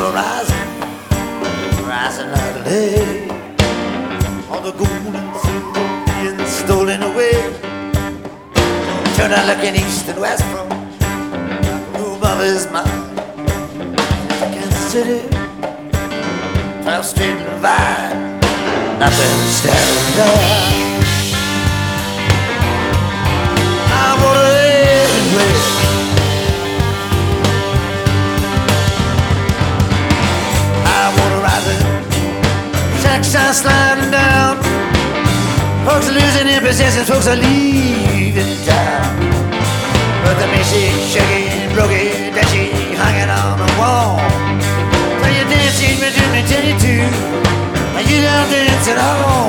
rising, rising out of day. All the gold and silver being stolen away. Turn out looking east and west from the room of his mind. Kansas City, 12th Street and Vine, nothing staring down. I rode anywhere. I rode rising, Texas sliding down. Folks are losing their possessions, folks are leaving town. But the music shaking, broken, dashy, hanging on the wall. So you dancing between me till you two, and you don't dance at all.